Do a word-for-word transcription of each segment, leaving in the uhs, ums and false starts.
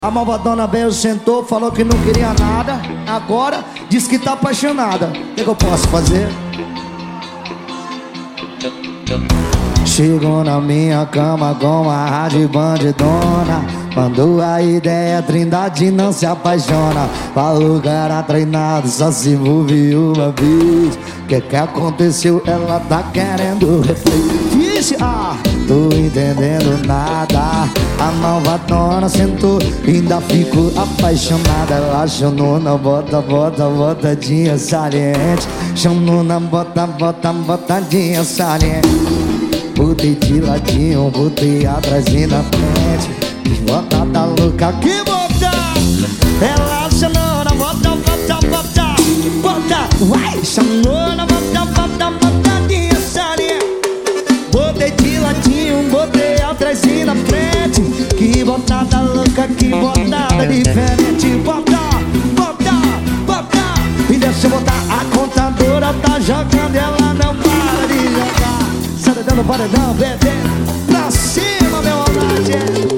A malvadona veio, sentou, falou que não queria nada. Agora diz que tá apaixonada. O que, que eu posso fazer? Chegou na minha cama com uma rádio bandidona. Mandou a ideia, Trindade não se apaixona. Falou que era treinado, só se envolveu uma vez. O que que aconteceu? Ela tá querendo refletir. Vixe, ah, tô entendendo nada. A malvadona sentou, ainda ficou apaixonada. Ela chamou na bota, bota, botadinha saliente. Chamou na bota, bota, botadinha saliente. Botei de ladinho, botei atrás e na frente. Bota da louca que bota. Ela chamou na bota, bota, bota, bota. Vai, chamou na bota, bota, botadinha saliente. Botei de ladinho, botei atrás e na frente. Que botada louca, que botada diferente. Bota, bota, bota. E deixa eu botar, a contadora tá jogando, ela não para de jogar. Sai dando paredão, bebê. Pra cima, meu amante.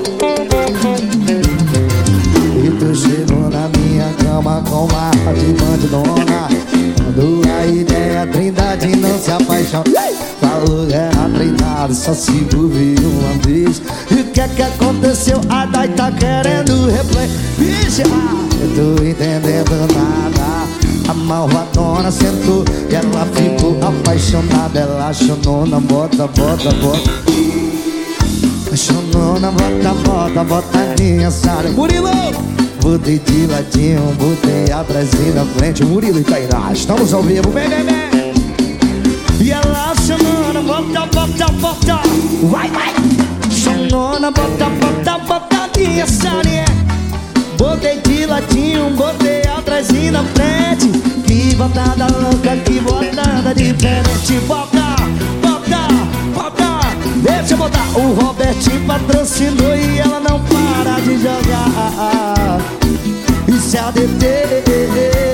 E tu chegou na minha cama com uma de bandidona. Mandou a ideia, Trindade não se apaixona. Falou que era treinado, só se envolveu uma vez. E o que que aconteceu? A Dai tá querendo replay. Vixe, ah, eu tô entendendo nada. A malvadona sentou e ela ficou apaixonada. Ela chamou na bota, bota, bota. Chamou na bota, bota, botadinha sara. Murilo! Botei de ladinho, botei atrás e na frente. Murilo e Tainá, estamos ao vivo, bem, bem, bem. E ela chamou na bota, bota, bota. Vai, vai! Chamou na bota, bota, botadinha sara. Botei de ladinho, botei atrás e na frente. Que botada louca, que botada diferente. Bota, bota, bota. Deixa eu botar. O Robertinho patrocinou e ela não para de jogar. Isso é a D T.